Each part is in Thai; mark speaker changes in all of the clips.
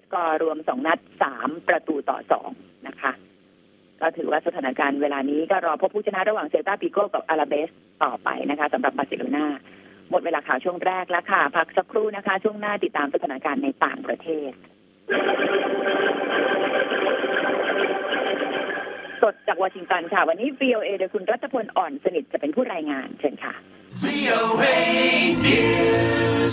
Speaker 1: กอร์รวม2นัด3-2นะคะก็ถือว่าสถานการณ์เวลานี้ก็รอพบผู้ชนะระหว่างเซลตาปิโกกับอาราเบสต่อไปนะคะสำหรับบาร์เซโลนาหมดเวลาข่าวช่วงแรกแล้วค่ะพักสักครู่นะคะช่วงหน้าติดตามสถานการณ์ในต่างประเทศสดจากวอชิงตันค่ะวันนี้ VOA โดยคุณรัตพลอ่อนสนิทจะเป็นผู้รายงานเชิญค่ะ VOA News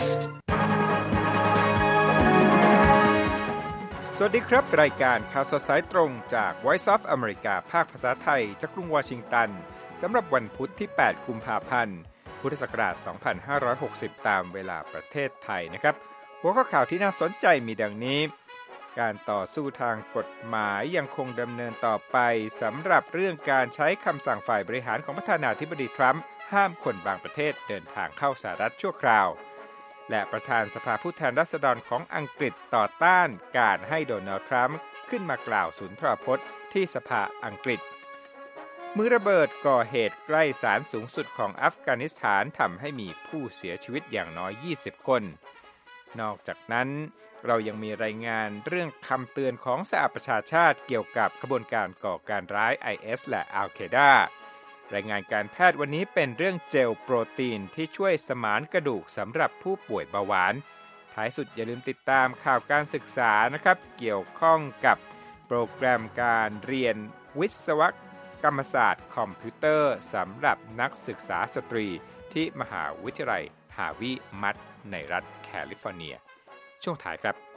Speaker 2: สวัสดีครับรายการข่าวสดสายตรงจาก Voice of America ภาคภาษาไทยจากกรุงวอชิงตันสำหรับวันพุธที่8กุมภาพันธ์พุทธศักราช2560ตามเวลาประเทศไทยนะครับหัวข้อข่าวที่น่าสนใจมีดังนี้การต่อสู้ทางกฎหมายยังคงดำเนินต่อไปสำหรับเรื่องการใช้คำสั่งฝ่ายบริหารของประธานาธิบดีทรัมป์ห้ามคนบางประเทศเดินทางเข้าสหรัฐชั่วคราวและประธานสภาผู้แทนราษฎรของอังกฤษต่อต้านการให้โดนัลด์ทรัมป์ขึ้นมากล่าวสุนทรพจน์ที่สภาอังกฤษมือระเบิดก่อเหตุใกล้ศาลสูงสุดของอัฟกานิสถานทำให้มีผู้เสียชีวิตอย่างน้อย20คนนอกจากนั้นเรายังมีรายงานเรื่องคำเตือนของสหประชาชาติเกี่ยวกับขบวนการก่อการร้าย IS และอัล รายงานการแพทย์วันนี้เป็นเรื่องเจลโปรตีนที่ช่วยสมานกระดูกสำหรับผู้ป่วยเบาหวานท้ายสุดอย่าลืมติดตามข่าวการศึกษานะครับเกี่ยวข้องกับโปรแกรมการเรียนวิศวกรรมศาสตร์คอมพิวเตอร์สำหรับนักศึกษาสตรีที่มหาวิทยาลัยฮาวิมัดในรัฐแคลิฟอร์เนียช่วงท้ายครับ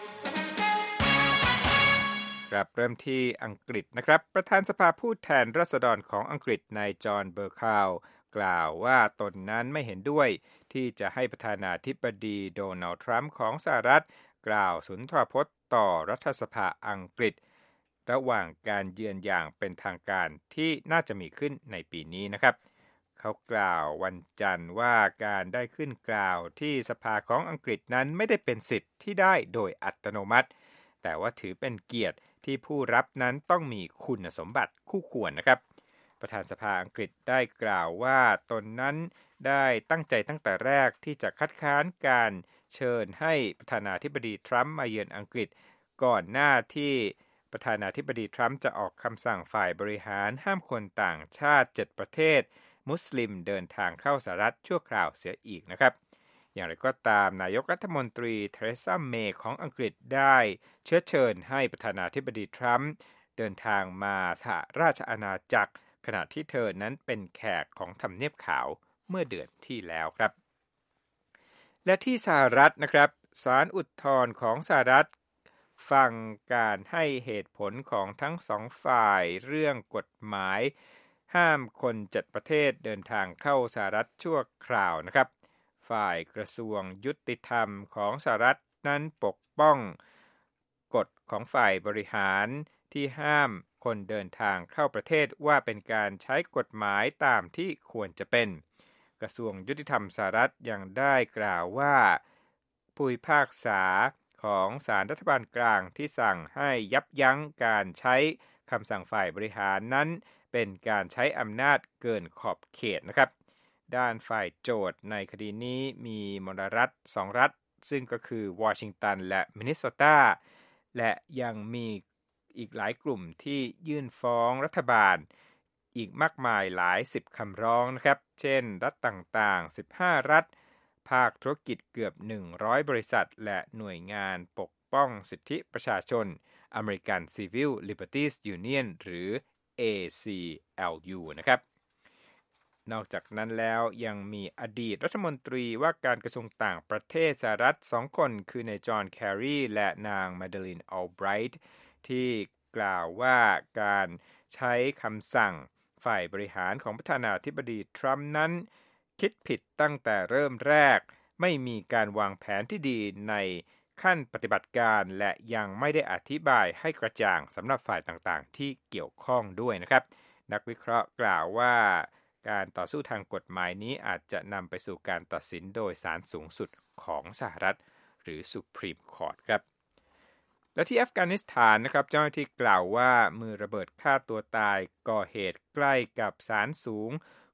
Speaker 2: เริ่มที่อังกฤษนะครับประธานสภาผู้แทนราษฎรของอังกฤษนายจอห์นเบอร์คาวกล่าวว่าตนนั้นไม่เห็นด้วยที่จะให้ประธานาธิบดีโดนัลด์ทรัมป์ของสหรัฐกล่าวสุนทรพจน์ต่อรัฐสภาอังกฤษระหว่างการเยือนอย่างเป็นทางการที่น่าจะมีขึ้นในปีนี้นะครับเขากล่าววันจันทร์ว่าการได้ขึ้นกล่าวที่สภาของอังกฤษนั้นไม่ได้เป็นสิทธิ์ที่ได้โดยอัตโนมัติแต่ว่าถือเป็นเกียรติที่ผู้รับนั้นต้องมีคุณสมบัติคู่ควรนะครับประธานสภาอังกฤษได้กล่าวว่าตนนั้นได้ตั้งใจตั้งแต่แรกที่จะคัดค้านการเชิญให้ประธานาธิบดีทรัมป์มาเยือนอังกฤษก่อนหน้าที่ประธานาธิบดีทรัมป์จะออกคำสั่งฝ่ายบริหารห้ามคนต่างชาติ7ประเทศมุสลิมเดินทางเข้าสหรัฐชั่วคราวเสียอีกนะครับอย่างไรก็ตามนายกรัฐมนตรีเทเรซาเมย์ของอังกฤษได้เชื้อเชิญให้ประธานาธิบดีทรัมป์เดินทางมาสหราชอาณาจักรขณะที่เธอนั้นเป็นแขกของทำเนียบขาวเมื่อเดือนที่แล้วครับและที่สหรัฐนะครับศาลอุทธรณ์ของสหรัฐฟังการให้เหตุผลของทั้งสองฝ่ายเรื่องกฎหมายห้ามคน7ประเทศเดินทางเข้าสหรัฐชั่วคราวนะครับฝ่ายกระทรวงยุติธรรมของสหรัฐนั้นปกป้องกฎของฝ่ายบริหารที่ห้ามคนเดินทางเข้าประเทศว่าเป็นการใช้กฎหมายตามที่ควรจะเป็นกระทรวงยุติธรรมสหรัฐยังได้กล่าวว่าผู้พิพากษาของศาลรัฐบาลกลางที่สั่งให้ยับยั้งการใช้คำสั่งฝ่ายบริหารนั้นเป็นการใช้อำนาจเกินขอบเขตนะครับด้านฝ่ายโจทย์ในคดีนี้มีมลรัฐ2รัฐซึ่งก็คือวอชิงตันและมินนิโซตาและยังมีอีกหลายกลุ่มที่ยื่นฟ้องรัฐบาลอีกมากมายหลาย10คำร้องนะครับเช่นรัฐต่างๆ15รัฐภาคธุรกิจเกือบ100บริษัทและหน่วยงานปกป้องสิทธิประชาชน American Civil Liberties Union หรือ ACLU นะครับนอกจากนั้นแล้วยังมีอดีตรัฐมนตรีว่าการกระทรวงต่างประเทศสหรัฐ2คนคือนายจอห์นแครีและนางมาเดลินอัลไบรท์ที่กล่าวว่าการใช้คำสั่งฝ่ายบริหารของประธานาธิบดีทรัมป์นั้นคิดผิดตั้งแต่เริ่มแรกไม่มีการวางแผนที่ดีในขั้นปฏิบัติการและยังไม่ได้อธิบายให้กระจ่างสำหรับฝ่ายต่างๆที่เกี่ยวข้องด้วยนะครับนักวิเคราะห์กล่าวว่าการต่อสู้ทางกฎหมายนี้อาจจะนำไปสู่การตัดสินโดยศาลสูงสุดของสหรัฐหรือ Supreme Court ครับและที่อัฟกานิสถานนะครับเจ้าหน้าที่กล่าวว่ามือระเบิดฆ่าตัวตายก่อเหตุใกล้กับศาลสูง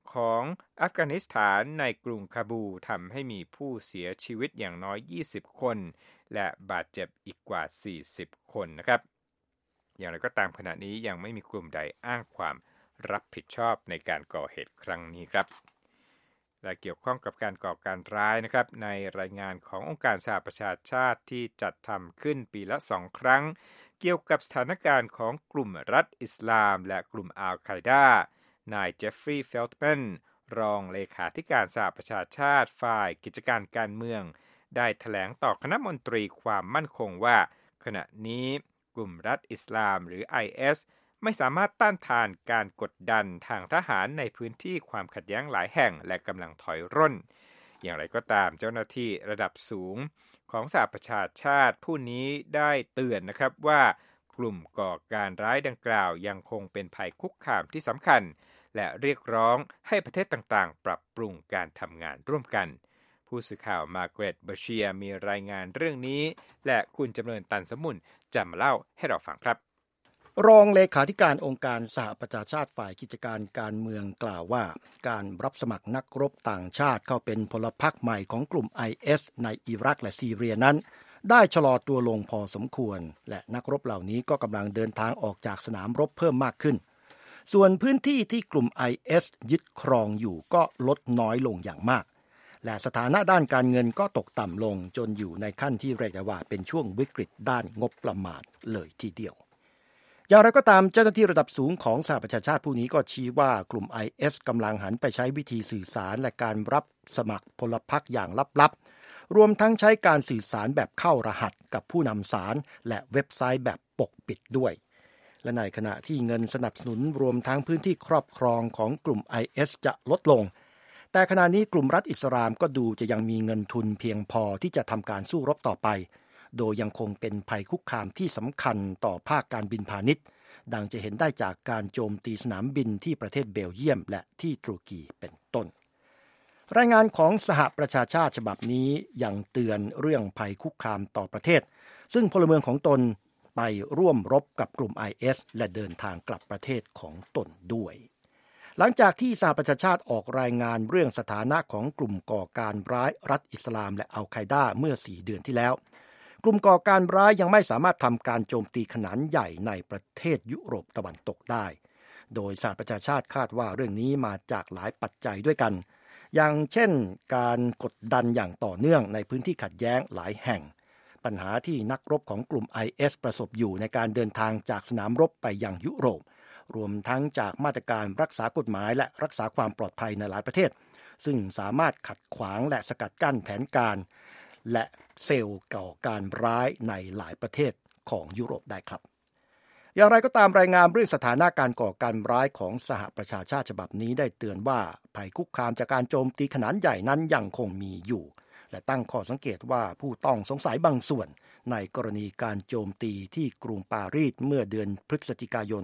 Speaker 2: ของอัฟกานิสถานในกรุงคาบูทำให้มีผู้เสียชีวิตอย่างน้อย20คนและบาดเจ็บอีกกว่า40คนนะครับอย่างไรก็ตามขณะนี้ยังไม่มีกลุ่มใดอ้างความรับผิดชอบในการก่อเหตุครั้งนี้ครับและเกี่ยวข้องกับการก่อการร้ายนะครับในรายงานขององค์การสหประชาชาติที่จัดทำขึ้นปีละ2ครั้งเกี่ยวกับสถานการณ์ของกลุ่มรัฐอิสลามและกลุ่มอัลไคดานายเจฟฟรีย์เฟลต์แมนรองเลขาธิการสหประชาชาติฝ่ายกิจการการเมืองได้แถลงต่อคณะมนตรีความมั่นคงว่าขณะนี้กลุ่มรัฐอิสลามหรือ IS ไม่สามารถต้านทานการกดดันทางทหารในพื้นที่ความขัดแย้งหลายแห่งและกำลังถอยร่นอย่างไรก็ตามเจ้าหน้าที่ระดับสูงของสหประชาชาติผู้นี้ได้เตือนนะครับว่ากลุ่มก่อการร้ายดังกล่าวยังคงเป็นภัยคุกคามที่สำคัญและเรียกร้องให้ประเทศต่างๆปรับปรุงการทำงานร่วมกันผู้สื่อข่าวมาร์เกร็ต เบอร์เชียร์มีรายงานเรื่องนี้และคุณจำเริญตันสมุนจะมาเล่าให้เราฟังครับ
Speaker 3: รองเลขาธิการองค์การสหประชาชาติฝ่ายกิจการการเมืองกล่าวว่าการรับสมัครนักรบต่างชาติเข้าเป็นพลพรรคใหม่ของกลุ่ม IS ในอิรักและซีเรียนั้นได้ชะลอตัวลงพอสมควรและนักรบเหล่านี้ก็กำลังเดินทางออกจากสนามรบเพิ่มมากขึ้นส่วนพื้นที่ที่กลุ่ม IS ยึดครองอยู่ก็ลดน้อยลงอย่างมากและสถานะด้านการเงินก็ตกต่ำลงจนอยู่ในขั้นที่เรียกได้ว่าเป็นช่วงวิกฤตด้านงบประมาณเลยทีเดียวอย่างไรก็ตามเจ้าหน้าที่ระดับสูงของสหประชาชาติผู้นี้ก็ชี้ว่ากลุ่ม IS กำลังหันไปใช้วิธีสื่อสารและการรับสมัครพลพรรคอย่างลับๆรวมทั้งใช้การสื่อสารแบบเข้ารหัสกับผู้นำสารและเว็บไซต์แบบปกปิดด้วยและในขณะที่เงินสนับสนุนรวมทั้งพื้นที่ครอบครองของกลุ่ม IS จะลดลงแต่ขณะนี้กลุ่มรัฐอิสลามก็ดูจะยังมีเงินทุนเพียงพอที่จะทำการสู้รบต่อไปโดยยังคงเป็นภัยคุกคามที่สำคัญต่อภาคการบินพาณิชย์ดังจะเห็นได้จากการโจมตีสนามบินที่ประเทศเบลเยียมและที่ตุรกีเป็นต้นรายงานของสหประชาชาติฉบับนี้ยังเตือนเรื่องภัยคุกคามต่อประเทศซึ่งพลเมืองของตนไปร่วมรบกับกลุ่ม IS และเดินทางกลับประเทศของตนด้วยหลังจากที่สหประชาชาติออกรายงานเรื่องสถานะของกลุ่มก่อการร้ายรัฐอิสลามและอัลไคดาเมื่อ4เดือนที่แล้วกลุ่มก่อการร้ายยังไม่สามารถทำการโจมตีขนาดใหญ่ในประเทศยุโรปตะวันตกได้โดยสหประชาชาติคาดว่าเรื่องนี้มาจากหลายปัจจัยด้วยกันอย่างเช่นการกดดันอย่างต่อเนื่องในพื้นที่ขัดแย้งหลายแห่งปัญหาที่นักรบของกลุ่ม IS ประสบอยู่ในการเดินทางจากสนามรบไปยังยุโรปรวมทั้งจากมาตรการรักษากฎหมายและรักษาความปลอดภัยในหลายประเทศซึ่งสามารถขัดขวางและสกัดกั้นแผนการและเซลล์ก่อการร้ายในหลายประเทศของยุโรปได้ครับอย่างไรก็ตามรายงานเรื่องสถานะการก่อการร้ายของสหประชาชาติฉบับนี้ได้เตือนว่าภัยคุกคามจากการโจมตีขนาดใหญ่นั้นยังคงมีอยู่และตั้งข้อสังเกตว่าผู้ต้องสงสัยบางส่วนในกรณีการโจมตีที่กรุงปารีสเมื่อเดือนพฤศจิกายน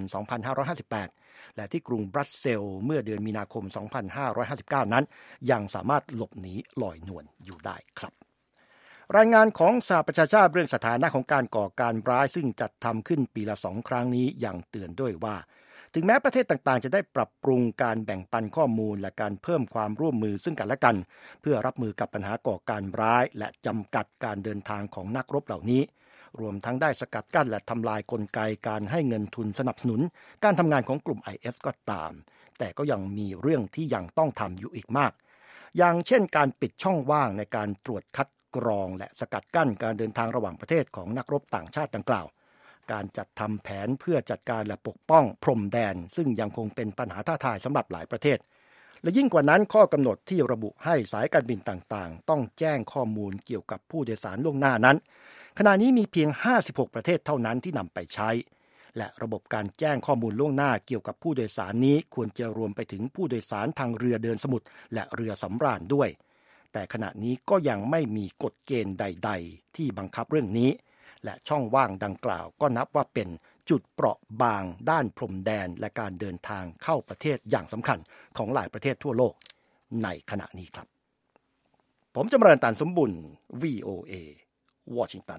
Speaker 3: 2558 และที่กรุงบรัสเซลส์เมื่อเดือนมีนาคม 2559 นั้นยังสามารถหลบหนีลอยนวลอยู่ได้ครับรายงานของสหประชาชาติเรื่องสถานะของการก่อการร้ายซึ่งจัดทำขึ้นปีละ2 ครั้งนี้ยังเตือนด้วยว่าถึงแม้ประเทศต่างๆจะได้ปรับปรุงการแบ่งปันข้อมูลและการเพิ่มความร่วมมือซึ่งกันและกันเพื่อรับมือกับปัญหาก่อการร้ายและจำกัดการเดินทางของนักรบเหล่านี้รวมทั้งได้สกัดกั้นและทำลายกลไกการให้เงินทุนสนับสนุนการทำงานของกลุ่ม IS ก็ตามแต่ก็ยังมีเรื่องที่ยังต้องทำอยู่อีกมากอย่างเช่นการปิดช่องว่างในการตรวจคัดกรองและสกัดกั้นการเดินทางระหว่างประเทศของนักรบต่างชาติดังกล่าวการจัดทำแผนเพื่อจัดการและปกป้องพรมแดนซึ่งยังคงเป็นปัญหาท้าทายสำหรับหลายประเทศและยิ่งกว่านั้นข้อกำหนดที่ระบุให้สายการบินต่างๆต้องแจ้งข้อมูลเกี่ยวกับผู้โดยสารล่วงหน้านั้นขณะนี้มีเพียง56ประเทศเท่านั้นที่นำไปใช้และระบบการแจ้งข้อมูลล่วงหน้าเกี่ยวกับผู้โดยสารนี้ควรจะรวมไปถึงผู้โดยสารทางเรือเดินสมุทรและเรือสำราญด้วยแต่ขณะนี้ก็ยังไม่มีกฎเกณฑ์ใดๆที่บังคับเรื่องนี้และช่องว่างดังกล่าวก็นับว่าเป็นจุดเปราะบางด้านพรมแดนและการเดินทางเข้าประเทศอย่างสำคัญของหลายประเทศทั่วโลกในขณะนี้ครับผมจำเริญตันสมบุญ VOA วอชิงตัน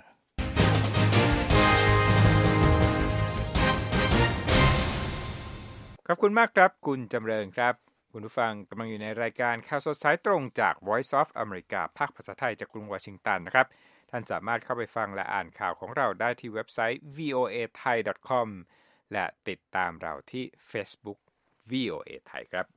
Speaker 2: ขอบคุณมากครับคุณจำเริญครับคุณผู้ฟังกำลังอยู่ในรายการข่าวสดสายตรงจาก Voice of America ภาคภาษาไทยจากกรุงวอชิงตันนะครับท่านสามารถเข้าไปฟังและอ่านข่าวของเราได้ที่เว็บไซต์ voathai.com และติดตามเราที่ Facebook VOA ไทยครับ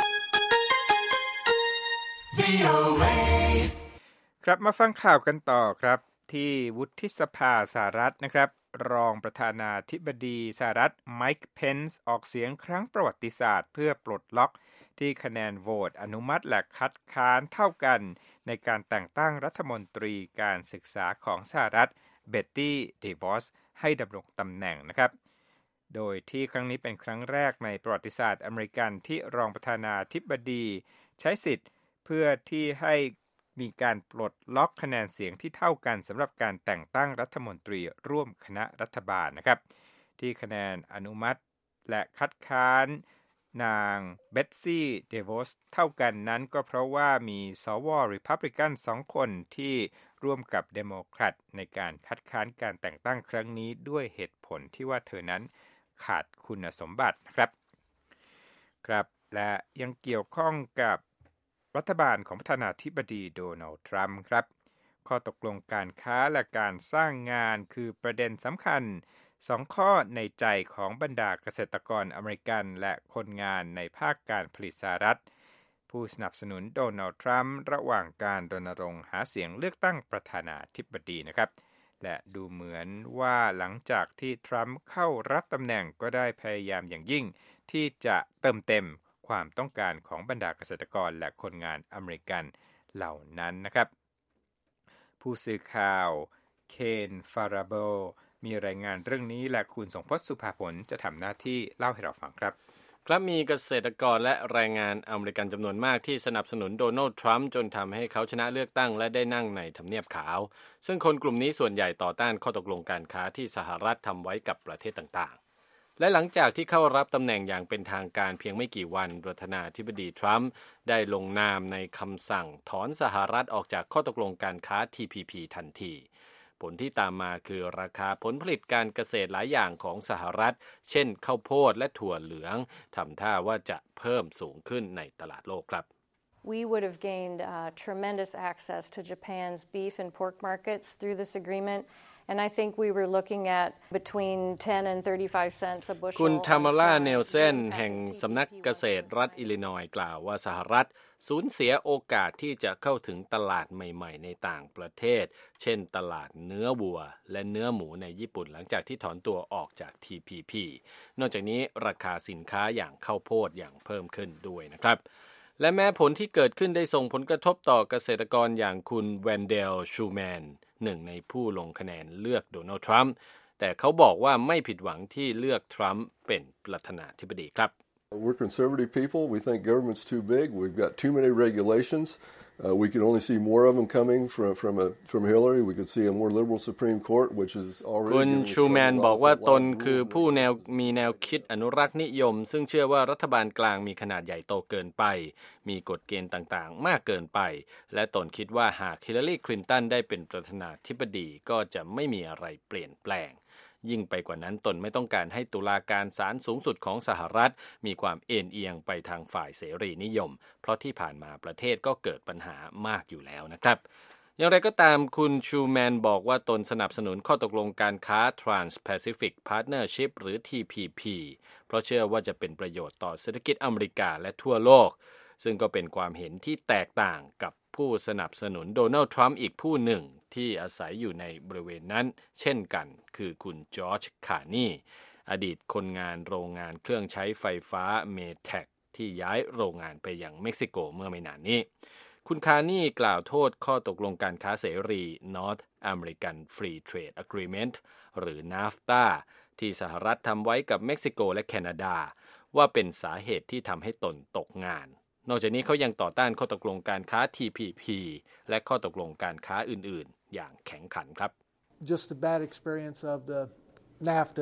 Speaker 2: ครับมาฟังข่าวกันต่อครับที่วุฒิสภาสหรัฐนะครับรองประธานาธิบดีสหรัฐไมค์เพนซ์ออกเสียงครั้งประวัติศาสตร์เพื่อปลดล็อกที่คะแนนโหวตอนุมัติและคัดค้านเท่ากันในการแต่งตั้งรัฐมนตรีการศึกษาของสหรัฐเบ็ตตี้เดวอสให้ดำรงตำแหน่งนะครับโดยที่ครั้งนี้เป็นครั้งแรกในประวัติศาสตร์อเมริกันที่รองประธานาธิบดีใช้สิทธิ์เพื่อที่ให้มีการปลดล็อกคะแนนเสียงที่เท่ากันสำหรับการแต่งตั้งรัฐมนตรีร่วมคณะรัฐบาลนะครับที่คะแนนอนุมัติและคัดค้านนางเบตซี่เดวอสเท่ากันนั้นก็เพราะว่ามีสวรีพับลิกัน2คนที่ร่วมกับเดโมแครตในการคัดค้านการแต่งตั้งครั้งนี้ด้วยเหตุผลที่ว่าเธอนั้นขาดคุณสมบัติครับและยังเกี่ยวข้องกับรัฐบาลของประธานาธิบดีโดนัลด์ทรัมป์ครับข้อตกลงการค้าและการสร้างงานคือประเด็นสำคัญ2ข้อในใจของบรรดาเกษตรกรอเมริกันและคนงานในภาคการผลิตสหรัฐผู้สนับสนุนโดนัลด์ทรัมป์ระหว่างการรณรงค์หาเสียงเลือกตั้งประธานาธิบดีนะครับและดูเหมือนว่าหลังจากที่ทรัมป์เข้ารับตำแหน่งก็ได้พยายามอย่างยิ่งที่จะเติมเต็มความต้องการของบรรดาเกษตรกรและคนงานอเมริกันเหล่านั้นนะครับผู้สื่อข่าวเคนฟาราโบมีรายงานเรื่องนี้และคุณสงพจน์สุภาผลจะทำหน้าที่เล่าให้เราฟังครับ
Speaker 4: มีเกษตรกรและแรงงานอเมริกันจำนวนมากที่สนับสนุนโดนัลด์ทรัมป์จนทำให้เขาชนะเลือกตั้งและได้นั่งในทำเนียบขาวซึ่งคนกลุ่มนี้ส่วนใหญ่ต่อต้านข้อตกลงการค้าที่สหรัฐทำไว้กับประเทศต่างๆและหลังจากที่เข้ารับตำแหน่งอย่างเป็นทางการเพียงไม่กี่วันประธานาธิบดีทรัมป์ได้ลงนามในคำสั่งถอนสหรัฐออกจากข้อตกลงการค้า TPP ทันทีผลที่ตามมาคือราคาผลผลิตการเกษตรหลายอย่างของสหรัฐเช่นข้าวโพดและถั่วเหลืองทำท่าว่าจะเพิ่มสูงขึ้นในตลาดโลกครับ
Speaker 5: We would have gained tremendous access to Japan's beef and pork markets through this agreement and I think we were looking at between 10 and 35 cents a bushel
Speaker 4: คุณทามาร่าเนลเซนแห่งสำนักเกษตรรัฐอิลลินอยส์กล่าวว่าสหรัฐสูญเสียโอกาสที่จะเข้าถึงตลาดใหม่ๆในต่างประเทศเช่นตลาดเนื้อวัวและเนื้อหมูในญี่ปุ่นหลังจากที่ถอนตัวออกจาก TPP นอกจากนี้ราคาสินค้าอย่างข้าวโพดอย่างเพิ่มขึ้นด้วยนะครับและแม้ผลที่เกิดขึ้นได้ส่งผลกระทบต่อเกษตรกรอย่างคุณแวนเดลชูแมนหนึ่งในผู้ลงคะแนนเลือกโดนัลด์ทรัมป์แต่เขาบอกว่าไม่ผิดหวังที่เลือกทรัมป์เป็นประธานาธิบดีครับ
Speaker 6: We're conservative people. We think government's too big. We've got too many regulations. We could only see more of them coming from Hillary. We could see a more liberal Supreme Court, which is already.
Speaker 4: คุณชูแมนบอกว่าตนคือผู้มีแนวคิดอนุรักษ์นิยมซึ่งเชื่อว่ารัฐบาลกลางมีขนาดใหญ่โตเกินไปมีกฎเกณฑ์ต่างๆมากเกินไปและตนคิดว่าหากฮิลลารีคลินตันได้เป็นประธานาธิบดีก็จะไม่มีอะไรเปลี่ยนแปลงยิ่งไปกว่านั้นตนไม่ต้องการให้ตุลาการศาลสูงสุดของสหรัฐมีความเอ็นเอียงไปทางฝ่ายเสรีนิยมเพราะที่ผ่านมาประเทศก็เกิดปัญหามากอยู่แล้วนะครับอย่างไรก็ตามคุณชูแมนบอกว่าตนสนับสนุนข้อตกลงการค้า Trans-Pacific Partnership หรือ TPP เพราะเชื่อว่าจะเป็นประโยชน์ต่อเศรษฐกิจอเมริกาและทั่วโลกซึ่งก็เป็นความเห็นที่แตกต่างกับผู้สนับสนุนโดนัลด์ทรัมป์อีกผู้หนึ่งที่อาศัยอยู่ในบริเวณนั้นเช่นกันคือคุณจอร์จคาร์นีอดีตคนงานโรงงานเครื่องใช้ไฟฟ้าเมแทคที่ย้ายโรงงานไปยังเม็กซิโกเมื่อไม่นานนี้คุณคาร์นีกล่าวโทษข้อตกลงการค้าเสรี North American Free Trade Agreement หรือ NAFTA ที่สหรัฐทำไว้กับเม็กซิโกและแคนาดาว่าเป็นสาเหตุที่ทำให้ตนตกงานนอกจากนี้เขายังต่อต้านข้อตกลงการค้า TPP และข้อตกลงการค้าอื่นๆอย่างแข็งขันครับ
Speaker 7: Just the bad experience of the NAFTA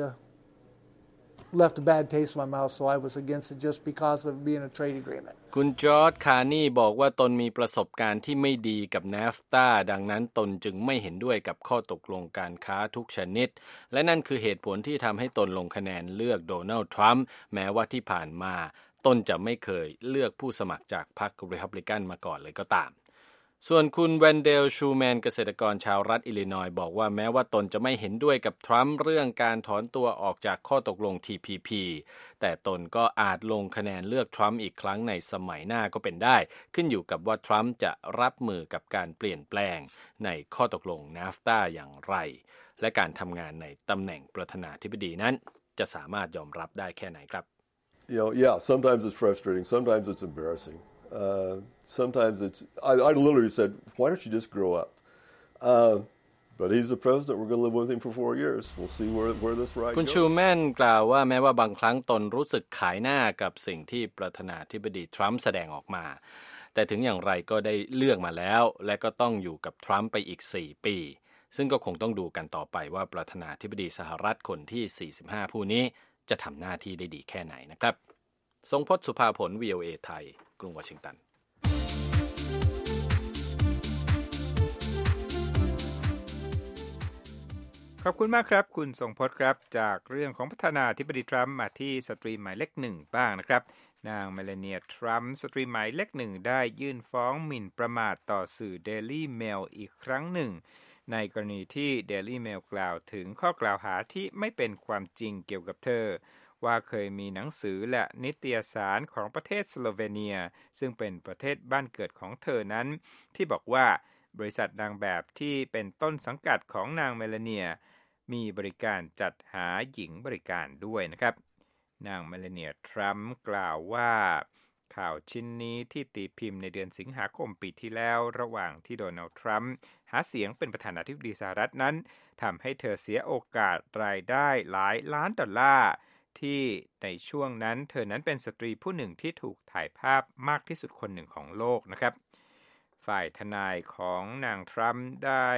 Speaker 7: left a bad taste in my mouth so I was against it just because of being a trade agreement
Speaker 4: คุณจอร์จคาร์นีบอกว่าตนมีประสบการณ์ที่ไม่ดีกับ NAFTA ดังนั้นตนจึงไม่เห็นด้วยกับข้อตกลงการค้าทุกชนิดและนั่นคือเหตุผลที่ทำให้ตนลงคะแนนเลือกโดนัลด์ทรัมป์แม้ว่าที่ผ่านมาตนจะไม่เคยเลือกผู้สมัครจากพรรครีพับลิกันมาก่อนเลยก็ตามส่วนคุณแวนเดลชูแมนเกษตรกรชาวรัฐอิลลินอยส์บอกว่าแม้ว่าตนจะไม่เห็นด้วยกับทรัมป์เรื่องการถอนตัวออกจากข้อตกลง TPP แต่ตนก็อาจลงคะแนนเลือกทรัมป์อีกครั้งในสมัยหน้าก็เป็นได้ขึ้นอยู่กับว่าทรัมป์จะรับมือกับการเปลี่ยนแปลงในข้อตกลง NAFTA อย่างไรและการทำงานในตำแหน่งประธานาธิบดีนั้นจะสามารถยอมรับได้แค่ไหนครับ
Speaker 6: Yeah, sometimes it's frustrating, sometimes it's embarrassing.Sometimes I literally said, why don't you just grow up? But he's the president. We're going to live with him for 4 years. We'll see where this ride goes.
Speaker 4: คุณชูแมนกล่าวว่าแม้ว่าบางครั้งตนรู้สึกขายหน้ากับสิ่งที่ประธานาธิบดีทรัมป์แสดงออกมาแต่ถึงอย่างไรก็ได้เลือกมาแล้วและก็ต้องอยู่กับทรัมป์ไปอีก4 ปีซึ่งก็คงต้องดูกันต่อไปว่าประธานาธิบดีสหรัฐคนที่45ผู้นี้จะทำหน้าที่ได้ดีแค่ไหนนะครับทรงพจน์สุภาผล VOA ไทยกรุงวอชิงตัน
Speaker 2: ขอบคุณมากครับคุณทรงพจน์ครับจากเรื่องของประธานาธิบดีทรัมป์มาที่สตรีหมายเลข1บ้างนะครับนางเมลานีทรัมป์สตรีหมายเลข1ได้ยื่นฟ้องหมิ่นประมาทต่อสื่อ Daily Mail อีกครั้งหนึ่งในกรณีที่ Daily Mail กล่าวถึงข้อกล่าวหาที่ไม่เป็นความจริงเกี่ยวกับเธอว่าเคยมีหนังสือและนิตยสารของประเทศสโลเวเนียซึ่งเป็นประเทศบ้านเกิดของเธอนั้นที่บอกว่าบริษัทนางแบบที่เป็นต้นสังกัดของนางเมลานีมีบริการจัดหาหญิงบริการด้วยนะครับนางเมลานีทรัมป์กล่าวว่าข่าวชิ้นนี้ที่ตีพิมพ์ในเดือนสิงหาคมปีที่แล้วระหว่างที่โดนัลด์ทรัมป์หาเสียงเป็นประธานาธิบดีสหรัฐนั้นทำให้เธอเสียโอกาสรายได้หลายล้านดอลลาร์ที่ในช่วงนั้นเธอนั้นเป็นสตรีผู้หนึ่งที่ถูกถ่ายภาพมากที่สุดคนหนึ่งของโลกนะครับฝ่ายทนายของนางทรัมป์ได้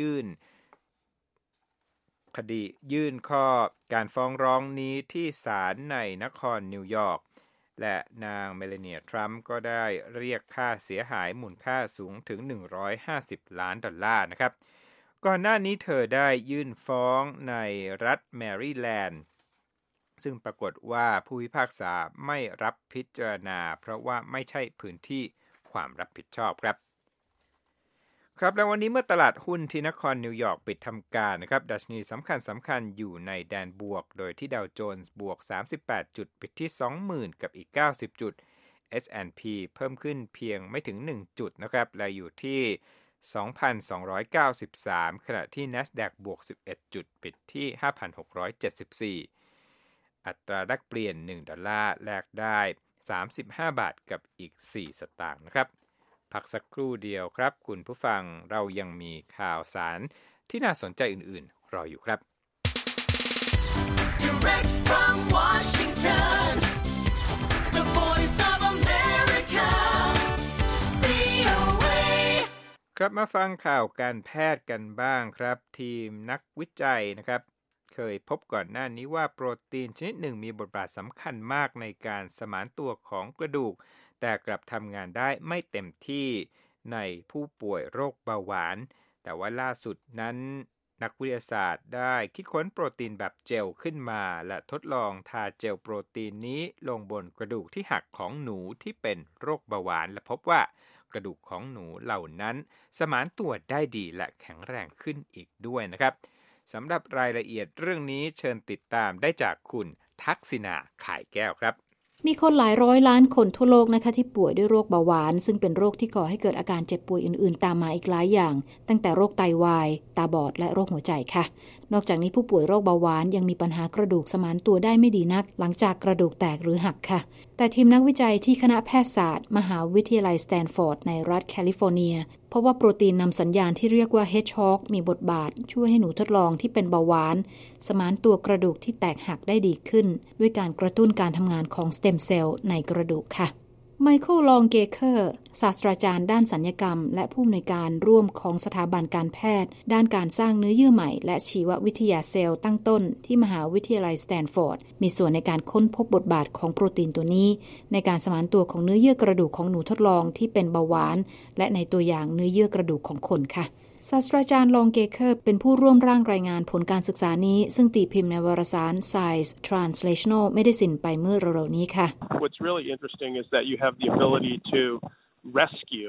Speaker 2: ยื่นข้อการฟ้องร้องนี้ที่ศาลในนครนิวยอร์กและนางเมลานีทรัมป์ก็ได้เรียกค่าเสียหายมูลค่าสูงถึง150ล้านดอลลาร์นะครับก่อนหน้านี้เธอได้ยื่นฟ้องในรัฐแมริแลนด์ซึ่งปรากฏว่าผู้พิพากษาไม่รับพิจารณาเพราะว่าไม่ใช่พื้นที่ความรับผิดชอบครับแล้ววันนี้เมื่อตลาดหุ้นที่นครนิวยอร์กปิดทำการนะครับดัชนีสำคัญอยู่ในแดนบวกโดยที่ดาวโจนส์บวก38จุดปิดที่ 20,000 กับอีก90จุด S&P เพิ่มขึ้นเพียงไม่ถึง1จุดนะครับและอยู่ที่ 2,293 ขณะที่ NASDAQ บวก11จุดปิดที่ 5,674 อัตราแลกเปลี่ยน$1แลกได้35บาทกับอีก4สตางค์นะครับพักสักครู่เดียวครับคุณผู้ฟังเรายังมีข่าวสารที่น่าสนใจอื่นๆรออยู่ครับ Direct from Washington, the Voice of America, VOA ครับมาฟังข่าวการแพทย์กันบ้างครับทีมนักวิจัยนะครับเคยพบก่อนหน้านี้ว่าโปรตีนชนิดหนึ่งมีบทบาทสำคัญมากในการสมานตัวของกระดูกแต่กลับทำงานได้ไม่เต็มที่ในผู้ป่วยโรคเบาหวานแต่ว่าล่าสุดนั้นนักวิทยาศาสตร์ได้คิดค้นโปรตีนแบบเจลขึ้นมาและทดลองทาเจลโปรตีนนี้ลงบนกระดูกที่หักของหนูที่เป็นโรคเบาหวานและพบว่ากระดูกของหนูเหล่านั้นสมานตัวได้ดีและแข็งแรงขึ้นอีกด้วยนะครับสำหรับรายละเอียดเรื่องนี้เชิญติดตามได้จากคุณทักษิณาข่ายแก้วครับ
Speaker 8: มีคนหลายร้อยล้านคนทั่วโลกนะคะที่ป่วยด้วยโรคเบาหวานซึ่งเป็นโรคที่ก่อให้เกิดอาการเจ็บป่วยอื่นๆตามมาอีกหลายอย่างตั้งแต่โรคไตวายตาบอดและโรคหัวใจค่ะนอกจากนี้ผู้ป่วยโรคเบาหวานยังมีปัญหากระดูกสมานตัวได้ไม่ดีนักหลังจากกระดูกแตกหรือหักค่ะแต่ทีมนักวิจัยที่คณะแพทยศาสตร์มหาวิทยาลัยสแตนฟอร์ดในรัฐแคลิฟอร์เนียพบว่าโปรตีนนำสัญญาณที่เรียกว่า Hedgehog มีบทบาทช่วยให้หนูทดลองที่เป็นเบาหวานสมานตัวกระดูกที่แตกหักได้ดีขึ้นด้วยการกระตุ้นการทำงานของสเต็มเซลล์ในกระดูกค่ะไมเคิล ลองเกเคอร์ศาสตราจารย์ด้านศัลยกรรมและผู้อำนวยการร่วมของสถาบันการแพทย์ด้านการสร้างเนื้อเยื่อใหม่และชีววิทยาเซลล์ตั้งต้นที่มหาวิทยาลัยสแตนฟอร์ดมีส่วนในการค้นพบบทบาทของโปรตีนตัวนี้ในการสมานตัวของเนื้อเยื่อกระดูกของหนูทดลองที่เป็นเบาหวานและในตัวอย่างเนื้อเยื่อกระดูกของคนค่ะศาสตราจารย์ลองเกเคอร์เป็นผู้ร่วมร่างรายงานผลการศึกษานี้ซึ่งตีพิมพ์ในวารสาร Science Translational Medicine ไปเมื่อเร็วๆนี้ค่ะ
Speaker 9: What's really interesting is that you have the ability to rescue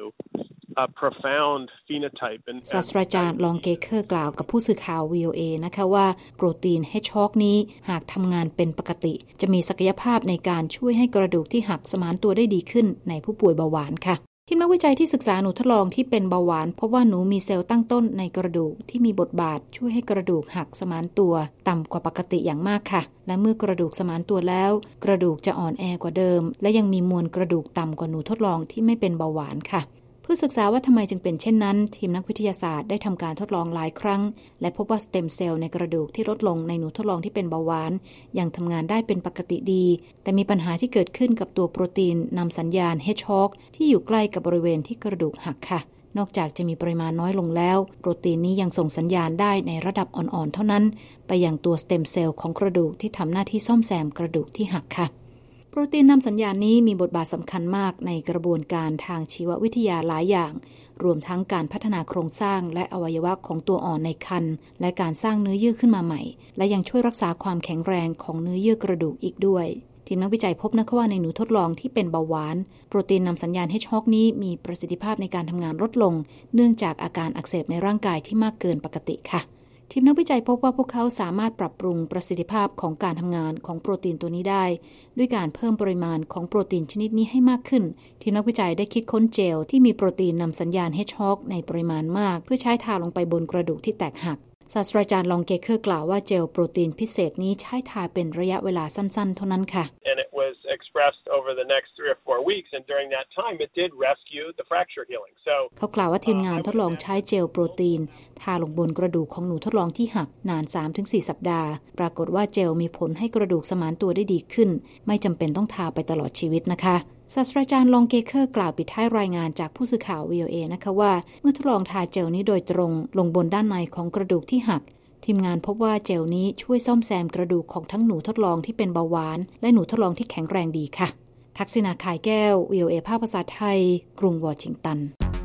Speaker 9: a profound phenotype and
Speaker 8: ศาสตราจารย์ลองเกเคอร์กล่าวกับผู้สื่อข่าว VOA นะคะว่าโปรตีน Hedgehog นี้หากทำงานเป็นปกติจะมีศักยภาพในการช่วยให้กระดูกที่หักสมานตัวได้ดีขึ้นในผู้ป่วยเบาหวานค่ะทีมนักวิจัยที่ศึกษาหนูทดลองที่เป็นเบาหวานพบว่าหนูมีเซลล์ตั้งต้นในกระดูกที่มีบทบาทช่วยให้กระดูกหักสมานตัวต่ำกว่าปกติอย่างมากค่ะและเมื่อกระดูกสมานตัวแล้วกระดูกจะอ่อนแอกว่าเดิมและยังมีมวลกระดูกต่ำกว่าหนูทดลองที่ไม่เป็นเบาหวานค่ะเพื่อศึกษาว่าทำไมจึงเป็นเช่นนั้นทีมนักวิทยาศาสตร์ได้ทำการทดลองหลายครั้งและพบว่าสเต็มเซลล์ในกระดูกที่ลดลงในหนูทดลองที่เป็นเบาหวานยังทำงานได้เป็นปกติดีแต่มีปัญหาที่เกิดขึ้นกับตัวโปรตีนนำสัญญาณ Hedgehog ที่อยู่ใกล้กับบริเวณที่กระดูกหักค่ะนอกจากจะมีปริมาณน้อยลงแล้วโปรตีนนี้ยังส่งสัญญาณได้ในระดับอ่อนๆเท่านั้นไปยังตัวสเต็มเซลล์ของกระดูกที่ทำหน้าที่ซ่อมแซมกระดูกที่หักค่ะโปรตีนนำสัญญาณนี้มีบทบาทสำคัญมากในกระบวนการทางชีววิทยาหลายอย่างรวมทั้งการพัฒนาโครงสร้างและอวัยวะของตัวอ่อนในครรภ์และการสร้างเนื้อเยื่อขึ้นมาใหม่และยังช่วยรักษาความแข็งแรงของเนื้อเยื่อกระดูกอีกด้วยทีมนักวิจัยพบนะคะว่าในหนูทดลองที่เป็นเบาหวานโปรตีนนำสัญญาณ Hedgehog นี้มีประสิทธิภาพในการทำงานลดลงเนื่องจากอาการอักเสบในร่างกายที่มากเกินปกติค่ะทีมนักวิจัยพบว่าพวกเขาสามารถปรับปรุงประสิทธิภาพของการทำงานของโปรตีนตัวนี้ได้ด้วยการเพิ่มปริมาณของโปรตีนชนิดนี้ให้มากขึ้นทีมนักวิจัยได้คิดค้นเจลที่มีโปรตีนนำสัญญาณ Hedgehog ในปริมาณมากเพื่อใช้ทาลงไปบนกระดูกที่แตกหักศาสตราจารย์ลองเกเคอร์กล่าวว่าเจลโปรตีนพิเศษนี้ใช้ทาเป็นระยะเวลาสั้นๆเท่านั้นค่ะ
Speaker 9: expressed over the next 3 or 4 weeks and during that time it did rescue the fracture healing so
Speaker 8: เขากล่าวว่าทีมงานทดลองใช้เจลโปรตีนทาลงบนกระดูกของหนูทดลองที่หักนาน 3-4 สัปดาห์ปรากฏว่าเจลมีผลให้กระดูกสมานตัวได้ดีขึ้นไม่จำเป็นต้องทาไปตลอดชีวิตนะคะศาสตราจารย์ลองเกเคอร์กล่าวปิดท้ายรายงานจากผู้สื่อข่าว VOA นะคะว่าเมื่อทดลองทาเจลนี้โดยตรงลงบนด้านในของกระดูกที่หักทีมงานพบว่าเจลนี้ช่วยซ่อมแซมกระดูกของทั้งหนูทดลองที่เป็นเบาหวานและหนูทดลองที่แข็งแรงดีค่ะทักษิณาข่ายแก้ว VOA ภาคภาษาไทยกรุงวอชิงตัน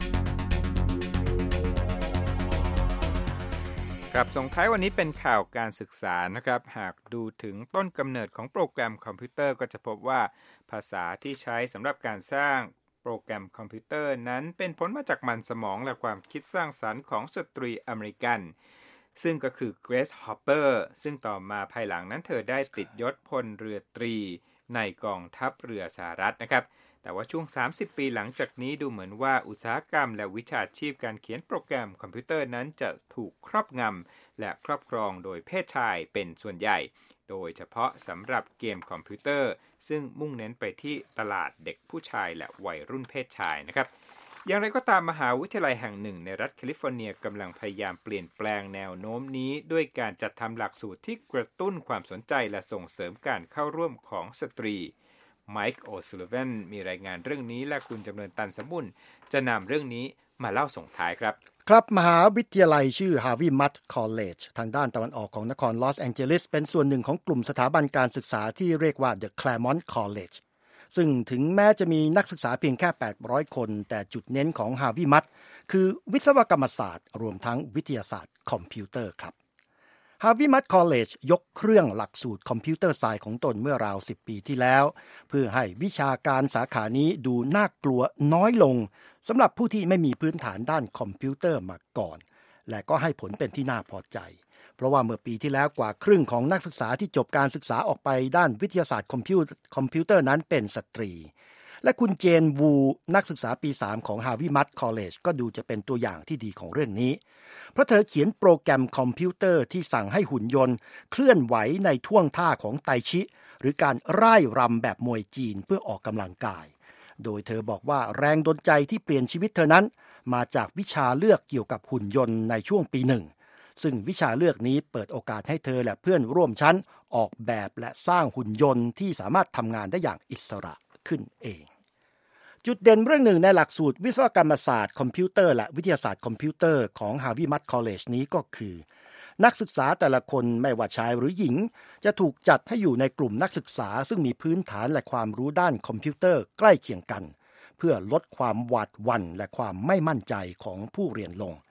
Speaker 2: ครับส่งท้ายวันนี้เป็นข่าวการศึกษานะครับหากดูถึงต้นกำเนิดของโปรแกรมคอมพิวเตอร์ก็จะพบว่าภาษาที่ใช้สำหรับการสร้างโปรแกรมคอมพิวเตอร์นั้นเป็นผลมาจากมันสมองและความคิดสร้างสรรค์ของสตรีอเมริกันซึ่งก็คือเกรซฮอปเปอร์ซึ่งต่อมาภายหลังนั้นเธอได้ติดยศพลเรือตรีในกองทัพเรือสหรัฐนะครับแต่ว่าช่วง30ปีหลังจากนี้ดูเหมือนว่าอุตสาหกรรมและวิชาชีพการเขียนโปรแกรมคอมพิวเตอร์นั้นจะถูกครอบงำและครอบครองโดยเพศชายเป็นส่วนใหญ่โดยเฉพาะสำหรับเกมคอมพิวเตอร์ซึ่งมุ่งเน้นไปที่ตลาดเด็กผู้ชายและวัยรุ่นเพศชายนะครับอย่างไรก็ตามมหาวิทยาลัยแห่งหนึ่งในรัฐแคลิฟอร์เนียกำลังพยายามเปลี่ยนแปลงแนวโน้มนี้ด้วยการจัดทำหลักสูตรที่กระตุ้นความสนใจและส่งเสริมการเข้าร่วมของสตรีไมค์โอซูลิเวนมีรายงานเรื่องนี้และคุณจำเริญตันสมบุญจะนำเรื่องนี้มาเล่าส่งท้ายครับ
Speaker 3: ครับมหาวิทยาลัยชื่อ Harvey Mudd College ทางด้านตะวันออกของนครลอสแองเจลิสเป็นส่วนหนึ่งของกลุ่มสถาบันการศึกษาที่เรียกว่า The Claremont College ซึ่งถึงแม้จะมีนักศึกษาเพียงแค่800คนแต่จุดเน้นของ Harvey Mudd คือวิศวกรรมศาสตร์รวมทั้งวิทยาศาสตร์คอมพิวเตอร์ครับ Harvey Mudd College ยกเครื่องหลักสูตรคอมพิวเตอร์ไซน์ของตนเมื่อราว10ปีที่แล้วเพื่อให้วิชาการสาขานี้ดูน่ากลัวน้อยลงสำหรับผู้ที่ไม่มีพื้นฐานด้านคอมพิวเตอร์มาก่อนและก็ให้ผลเป็นที่น่าพอใจเพราะว่าเมื่อปีที่แล้วกว่าครึ่งของนักศึกษาที่จบการศึกษาออกไปด้านวิทยาศาสตร์คอมพิวเตอร์นั้นเป็นสตรีและคุณเจนวูนักศึกษาปี3ของ Harvey Mudd College ก็ดูจะเป็นตัวอย่างที่ดีของเรื่องนี้เพราะเธอเขียนโปรแกรมคอมพิวเตอร์ที่สั่งให้หุ่นยนต์เคลื่อนไหวในท่วงท่าของไตชิหรือการร่ายรำแบบมวยจีนเพื่อออกกำลังกายโดยเธอบอกว่าแรงดลใจที่เปลี่ยนชีวิตเธอนั้นมาจากวิชาเลือกเกี่ยวกับหุ่นยนต์ในช่วงปีหนึ่งซึ่งวิชาเลือกนี้เปิดโอกาสให้เธอและเพื่อนร่วมชั้นออกแบบและสร้างหุ่นยนต์ที่สามารถทำงานได้อย่างอิสระขึ้นเองจุดเด่นเรื่องหนึ่งในหลักสูตรวิศวกรรมศาสตร์คอมพิวเตอร์และวิทยาศาสตร์คอมพิวเตอร์ของ Harvey Mudd College นี้ก็คือนักศึกษาแต่ละคนไม่ว่าชายหรือหญิงจะถูกจัดให้อยู่ในกลุ่มนักศึกษาซึ่งมีพื้นฐานและความรู้ด้านคอมพิวเตอร์ใกล้เคียงกันเพื่อลดความหวาดหวั่นและความไม่มั่นใจของผู้เรียนลง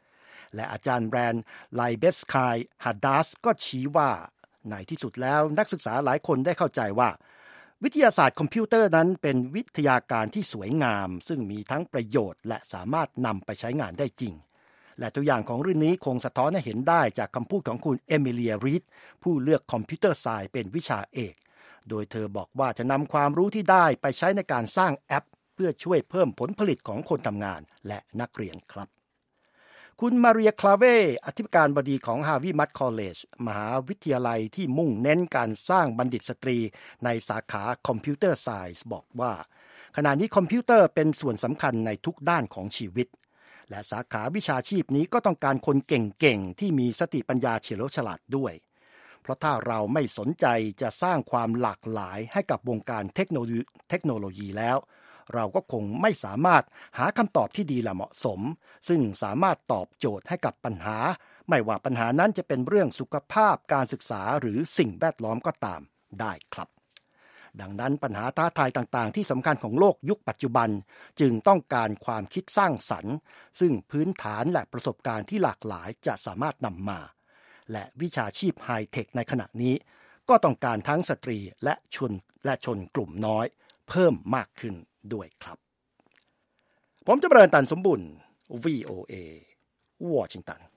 Speaker 3: และอาจารย์แบรนด์ไลเบสคายฮัดดัสก็ชี้ว่าในที่สุดแล้วนักศึกษาหลายคนได้เข้าใจว่าวิทยาศาสตร์คอมพิวเตอร์นั้นเป็นวิทยาการที่สวยงามซึ่งมีทั้งประโยชน์และสามารถนำไปใช้งานได้จริงและตัวอย่างของเรื่องนี้คงสะท้อนให้เห็นได้จากคำพูดของคุณเอมิเลียรีดผู้เลือกคอมพิวเตอร์ไซน์เป็นวิชาเอกโดยเธอบอกว่าจะนำความรู้ที่ได้ไปใช้ในการสร้างแอปเพื่อช่วยเพิ่มผลผลิตของคนทำงานและนักเรียนครับคุณมาเรียคลาเวอธิการบดีของ Harvey Mudd College มหาวิทยาลัยที่มุ่งเน้นการสร้างบัณฑิตสตรีในสาขาคอมพิวเตอร์ไซน์บอกว่าขณะนี้คอมพิวเตอร์เป็นส่วนสำคัญในทุกด้านของชีวิตและสาขาวิชาชีพนี้ก็ต้องการคนเก่งๆที่มีสติปัญญาเฉลียวฉลาดด้วยเพราะถ้าเราไม่สนใจจะสร้างความหลากหลายให้กับวงการเทคโนโลยีแล้วเราก็คงไม่สามารถหาคำตอบที่ดีและเหมาะสมซึ่งสามารถตอบโจทย์ให้กับปัญหาไม่ว่าปัญหานั้นจะเป็นเรื่องสุขภาพการศึกษาหรือสิ่งแวดล้อมก็ตามได้ครับดังนั้นปัญหาท้าทายต่างๆที่สำคัญของโลกยุคปัจจุบันจึงต้องการความคิดสร้างสรรค์ซึ่งพื้นฐานและประสบการณ์ที่หลากหลายจะสามารถนำมาและวิชาชีพไฮเทคในขณะนี้ก็ต้องการทั้งสตรีและชนกลุ่มน้อยเพิ่มมากขึ้นด้วยครับผมจำเริญตันสมบุญ VOA วอชิงตัน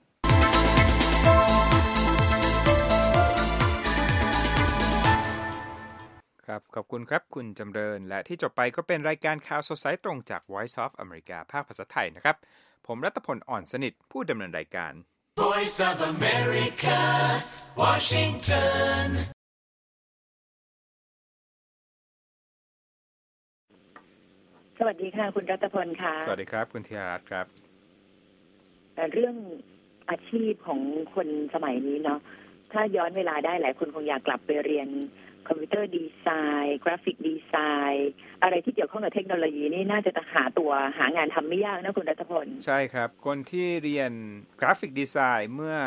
Speaker 2: ครับขอบคุณครับคุณจำเริญและที่จบไปก็เป็นรายการข่าวสดสายตรงจาก Voice of America ภาคภาษาไทยนะครับผมรัตพลอ่อนสนิทผู้ดำเนินรายการ
Speaker 10: Voice of America Washington
Speaker 1: สวัสดีค่ะคุณรัตพลค่ะ
Speaker 2: สวัสดีครับคุณธีรรัตน์ครับ
Speaker 1: แต่เรื่องอาชีพของคนสมัยนี้เนาะถ้าย้อนเวลาได้หลายคนคงอยากกลับไปเรียนคอมพิวเตอร์ดีไซน์กราฟิกดีไซน์อะไรที่เกี่ยวข้องกับเทคโนโลยีนี่น่าจะหางานทำไม่ยากนะคุณรัตพล
Speaker 2: ใช่ครับคนที่เรียนกราฟิกดีไซน์เมื่อ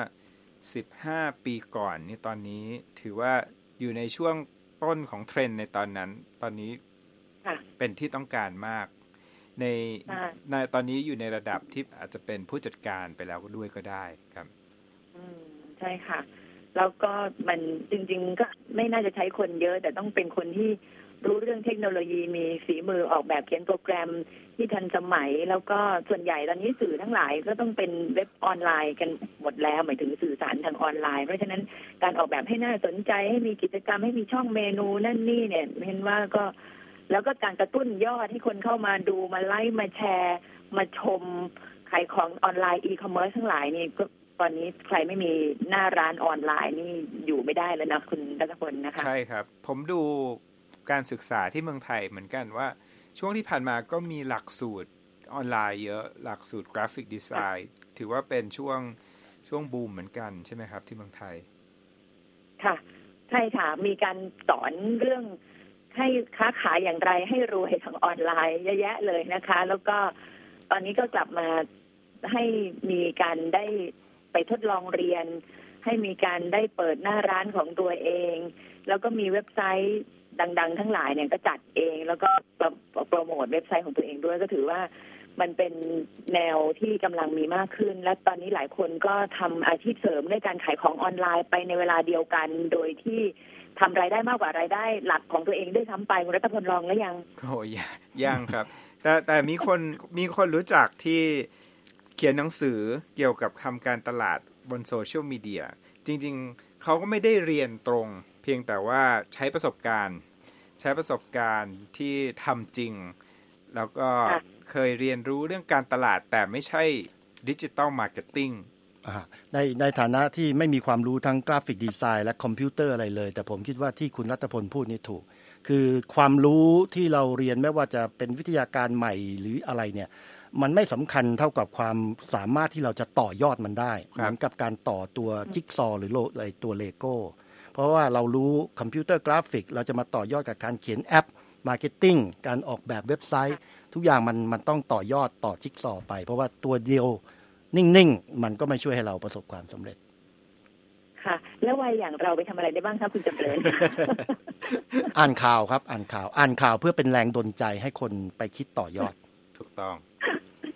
Speaker 2: 15ปีก่อนนี่ตอนนี้ถือว่าอยู่ในช่วงต้นของเทรนด์ในตอนนั้นตอนนี้เป็นที่ต้องการมากในตอนนี้อยู่ในระดับที่อาจจะเป็นผู้จัดการไปแล้วด้วยก็ได้ครับ
Speaker 1: ใช่ค่ะแล้วก็มันจริงๆก็ไม่น่าจะใช้คนเยอะแต่ต้องเป็นคนที่รู้เรื่องเทคโนโลยีมีฝีมือออกแบบเขียนโปรแกรมที่ทันสมัยแล้วก็ส่วนใหญ่ตอนนี้สื่อทั้งหลายก็ต้องเป็นเว็บออนไลน์กันหมดแล้วหมายถึงสื่อสารทางออนไลน์เพราะฉะนั้นการออกแบบให้น่าสนใจให้มีกิจกรรมให้มีช่องเมนูนั่นนี่เนี่ยเห็นว่าก็แล้วก็การกระตุ้นยอดให้คนเข้ามาดูมาไลค์มาแชร์มาชมขายของออนไลน์อีคอมเมิร์ซทั้งหลายนี่ก็ตอนนี้ใครไม่มีหน้าร้านออนไลน์นี่อยู่ไม่ได้แล้วนะคุณรัตพลนะคะ
Speaker 2: ใช่ครับผมดูการศึกษาที่เมืองไทยเหมือนกันว่าช่วงที่ผ่านมาก็มีหลักสูตรออนไลน์เยอะหลักสูตรกราฟิกดีไซน์ถือว่าเป็นช่วงบูมเหมือนกันใช่ไหมครับที่เมืองไทย
Speaker 1: ค่ะใช่ค่ะมีการสอนเรื่องให้ค้าขายอย่างไรให้รวยทางออนไลน์เยอะแยะเลยนะคะแล้วก็ตอนนี้ก็กลับมาให้มีการได้ไปทดลองเรียนให้มีการได้เปิดหน้าร้านของตัวเองแล้วก็มีเว็บไซต์ดังๆทั้งหลายเนี่ยก็จัดเองแล้วก็โปรโมทเว็บไซต์ของตัวเองด้วยก็ถือว่ามันเป็นแนวที่กำลังมีมากขึ้นและตอนนี้หลายคนก็ทำอาชีพเสริมด้วยการขายของออนไลน์ไปในเวลาเดียวกันโดยที่ทำรายได้มากกว่ารายได้หลักของตัวเองด้วยซ้ำไปคุณรัตพลลองแล้วยัง
Speaker 2: โอ้ยยังครับแต่มีคนรู้จักที่เขียนหนังสือเกี่ยวกับทำการตลาดบนโซเชียลมีเดียจริงๆเขาก็ไม่ได้เรียนตรงเพียงแต่ว่าใช้ประสบการณ์ที่ทำจริงแล้วก็เคยเรียนรู้เรื่องการตลาดแต่ไม่ใช่ดิจิตอลมาร์เก็ตติ้ง
Speaker 3: ในฐานะที่ไม่มีความรู้ทั้งกราฟิกดีไซน์และคอมพิวเตอร์อะไรเลยแต่ผมคิดว่าที่คุณรัตพลพูดนี่ถูกคือความรู้ที่เราเรียนไม่ว่าจะเป็นวิทยาการใหม่หรืออะไรเนี่ยมันไม่สำคัญเท่ากับความสามารถที่เราจะต่อยอดมันได้เหมือนกับการต่อตัวจิ๊กซอว์หรือตัวเลโก้เพราะว่าเรารู้คอมพิวเตอร์กราฟิกเราจะมาต่อยอดกับการเขียนแอปมาร์เก็ตติ้งการออกแบบเว็บไซต์ทุกอย่างมันต้องต่อยอดต่อจิ๊กซอว์ไปเพราะว่าตัวเดียวนิ่งๆมันก็ไม่ช่วยให้เราประสบความสำเร็จ
Speaker 1: ค่ะแล้ววัยอย่างเราไปทำอะไรได้บ้างครับคุณจำเริญ
Speaker 3: อ่านข่าวครับอ่านข่าวเพื่อเป็นแรงดลใจให้คนไปคิดต่อยอด
Speaker 2: ถูกต้อง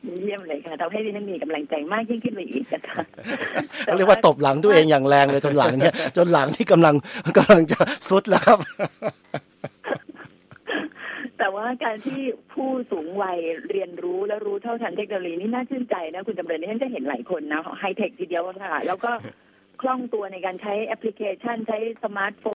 Speaker 1: เยี่ยมเลยค่ะทำให้ดิฉันมีกำลังใจมากยิ่งขึ้นไปอีกนะคะ
Speaker 3: เขาเรียกว่าตบหลังตัวเองอย่างแรงเลยจนหลังที่กำลังจะสุดแล้วครับ
Speaker 1: แต่ว่าการที่ผู้สูงวัยเรียนรู้และรู้เท่าทันเทคโนโลยีนี่น่าชื่นใจนะคุณจำเริญนี่ฉันจะเห็นหลายคนนะไฮเทคทีเดียวค่ะแล้วก็คล่องตัวในการใช้แอปพลิเคชันใช้สมาร์ทโฟน